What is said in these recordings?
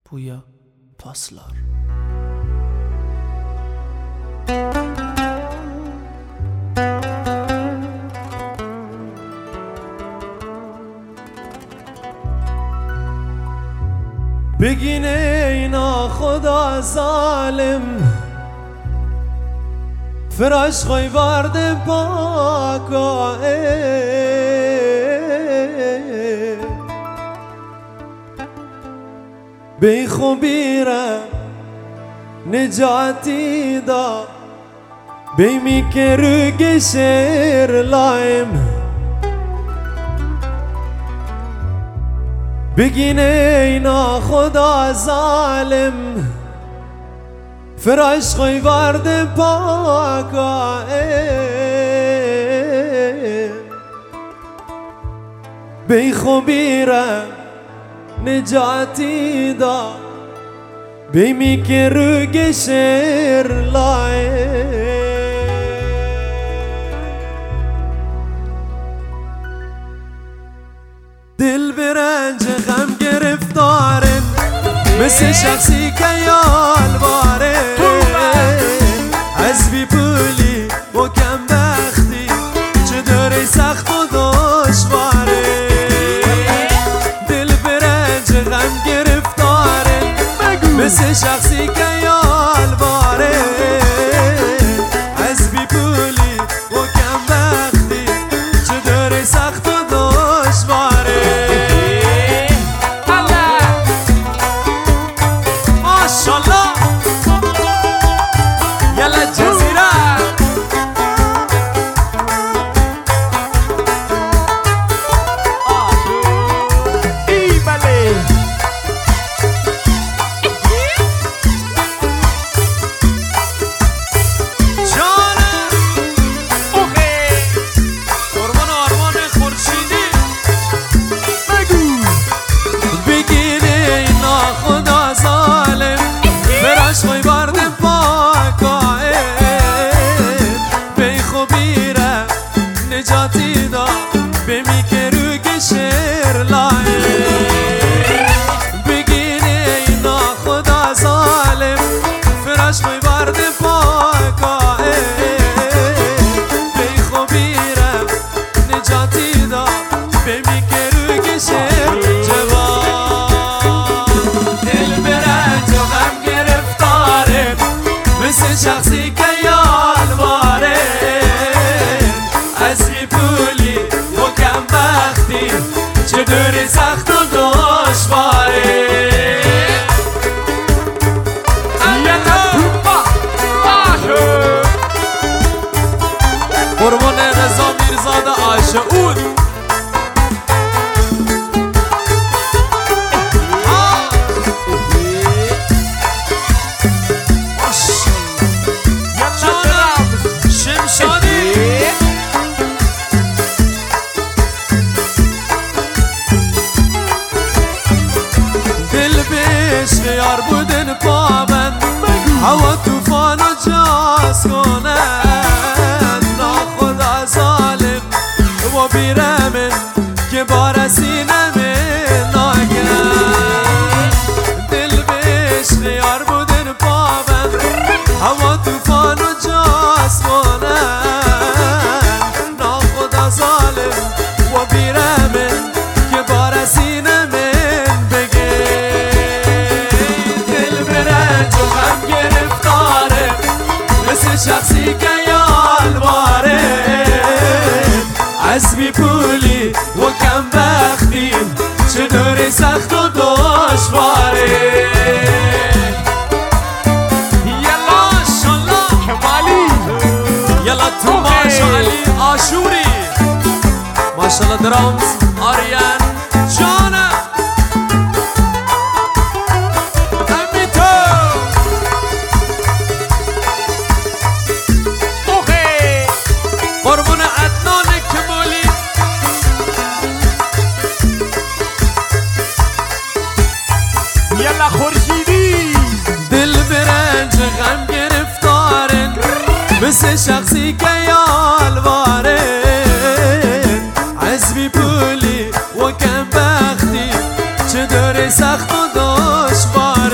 Puya paslar. بگین ای ناخدا ظالم فراش خوی ورد پاکا بی خوبیره نجاتی دا بی میکرو گشر لایم بگین ای ناخدا ظالم فراش خوی ورد پاکا بی خوبیره نجاتی دا بی میکرو گشر لایم دل برنج غم گرفتارن مثل شخصی که یالوارن از بی پولی و کم بختی چه داره سخت و دشواره دل برنج غم گرفتارن مثل شخصی که یالوارن از بی پولی و کم بختی چه داره سخت و دشواره ماشالله یلا جزیره ای بله جانم اوه قربان آرمان خورشیدی بگو بگین ای ناخدا ظالم فراش خوی برد پاکا بی خوبیره نجاتی دا به میکرو گشر لایه بگین ای ناخدا ظالم فراش خوی برد پاکا بی خوبیره نجاتی دا به میکرو گشر جوان دل برنج و غم گرفتاره مثل شخصی که یالواره از بی پولی و کم بختی چه دوری سخت و دشواره قربان رضا میرزاده آشعور یار بودن پابند هوا توفان و جاز کنند ناخدا ظالم و بیرمن که بارسی نمین ناگن دل بشن یار بودن پابند هوا توفان و جاز کنند ناخدا ظالم و بیرمن که بارسی نمین شخصی که یالواره از بی پولی و کم بختی چه دوری سخت و دشواره یلا شالله کمالی یلا توماش علی آشوری ماشالله درامز آریان جانم قربون عدنان کمالی یلا خورشیدی دل برنج غم گرفتارن مثل شخصی که یالوارن از بی پولی و کم بختی چه داره سخت و دشوار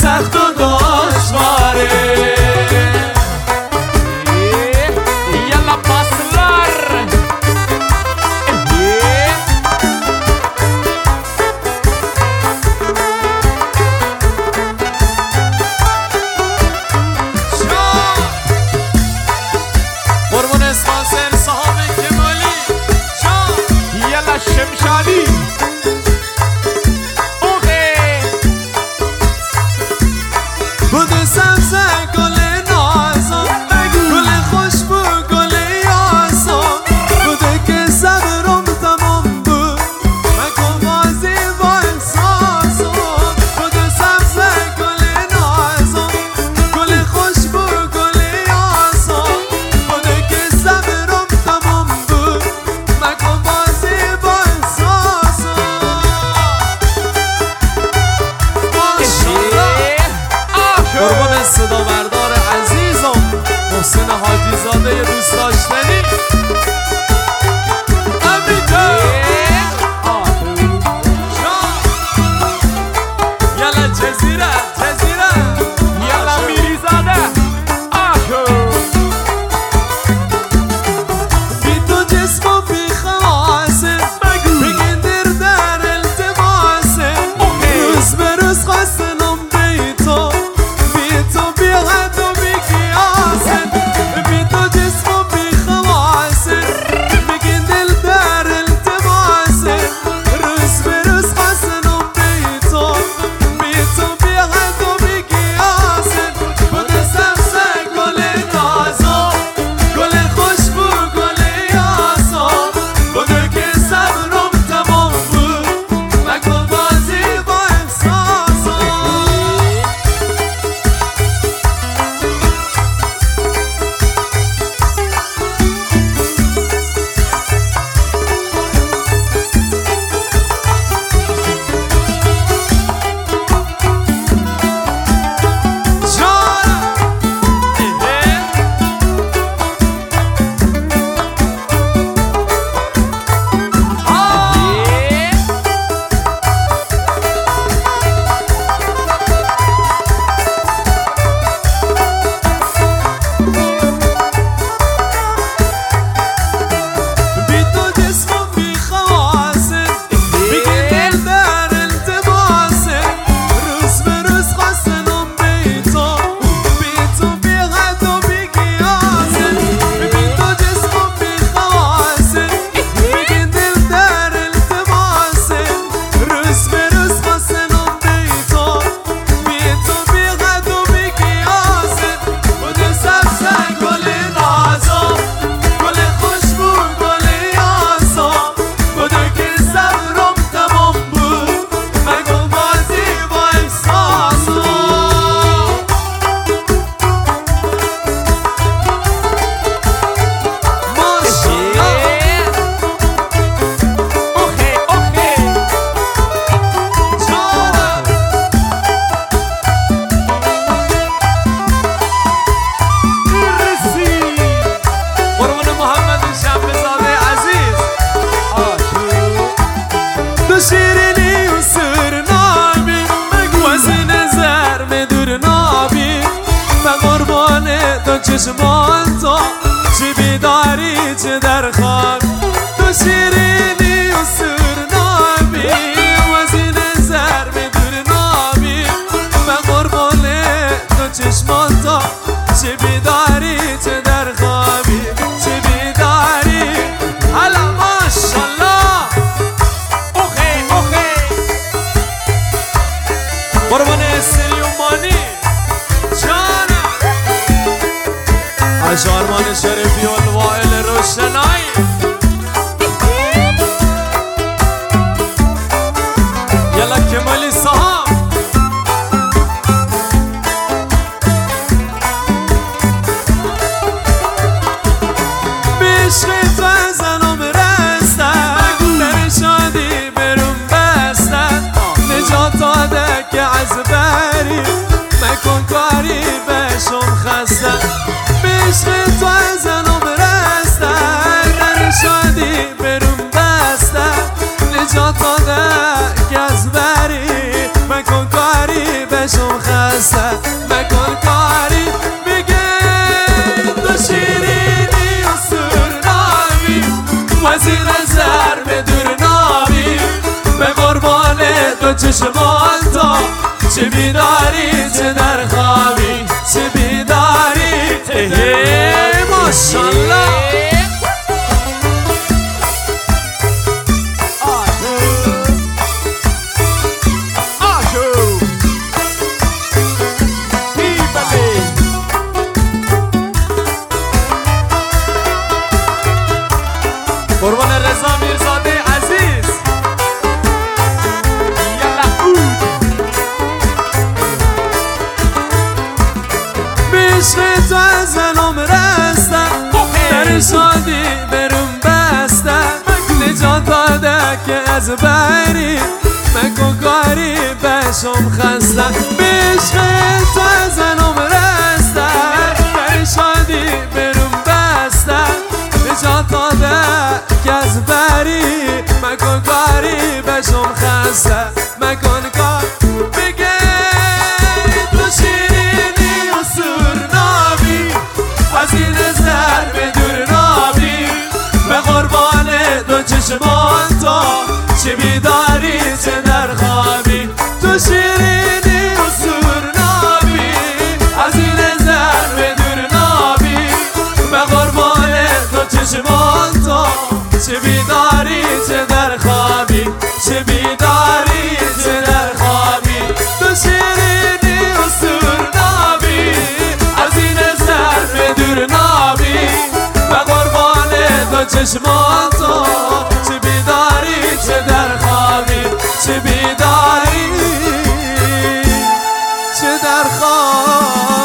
سخت و دشواره یلا پاسلار قربون اسپانسر صاحب کمالی یلا شمشادی بوده سبزه گل نازم گل خوشبو گل یاسم بوده که صبرم تمام بود مکن بازی با احساسم بوده سبزه گل نازم گل خوشبو گل یاسم بوده که صبرم تمام بود مکن بازی با احساسم قربان صدا بردار عزیزم محسن حاجی زاده دوست داشتنی امریکا یلا جزیره جزیره یلا میریزاده بی تو جسم و بی خواسه بگین در التماسه روز به روز خواستنم بی تو بی حد و بی قیاسه بی تو جسم و بی خواسه بگین دل در التماسه روز به روز خواستنم بی تو بی حد و بی قیاسه بوده سبزه گل نازم گل خوشبو گل یاسم بوده که صبرم تمام بود مکن بازی با احساسم بی تو جسم و بی خواسه بگین دل در التماسه روز به روز خواستنم بی تو بی حد و بی قیاسه بی تو جسم و بی خواسه بگین دل در التماسه روز به روز خواستنم بی تو بی حد و بی قیاسه بوده سبزه گل نازم گل خوشبو گل یاسم بوده که صبرم تمام بود مگو بازی با احساسم ماشالله جانم قربون محمد شمزاده عزیز تو شیرینی و سرنابی وزن زرم دور نابی من قربان تو چشمان تو چه بیداری چه در خواب تو شیرینی و سرنابی وزن زرم دور نابی من قربان تو چشمان تو چه بیداری چه در خوابی چه بیداری حالا ماشالله قربان سلیمانی جانم اشارمان شریفی و الوائل روشنایی یلا کمالی صاحب خسته مکن کاری بگه تو شیرینی و سرنامی وزیر زر بدور نامی به قربان تو چشمان تو چه بیداری چه در خوابی چه بیداری ماشالله قربان رضا میرزاده عزیز یلا اود عشق تو از دلم رستم در شادی برم بستم نجات داده که از بری مکن کاری بشم خستم عشق تو از دلم رستم در شادی برم بستم نجات داده که از بری مکن کاری بشم خستم مکن کار بگه تو شیرینی و سرنامی وزیر زر بدور نامی به قربان دو چشمان تو چه بیداری چه در خوابی تو شیرینی و سرنامی وزیر زر بدور نامی به قربان دو چشمان تو چه بیداری چه در خوابی چه بیداری چه در خوابی تو شیرینی و سرنامی از این سر به دور نامی و قربان دو چشمان تو چه بیداری چه در خوابی چه بیداری چه در خوابی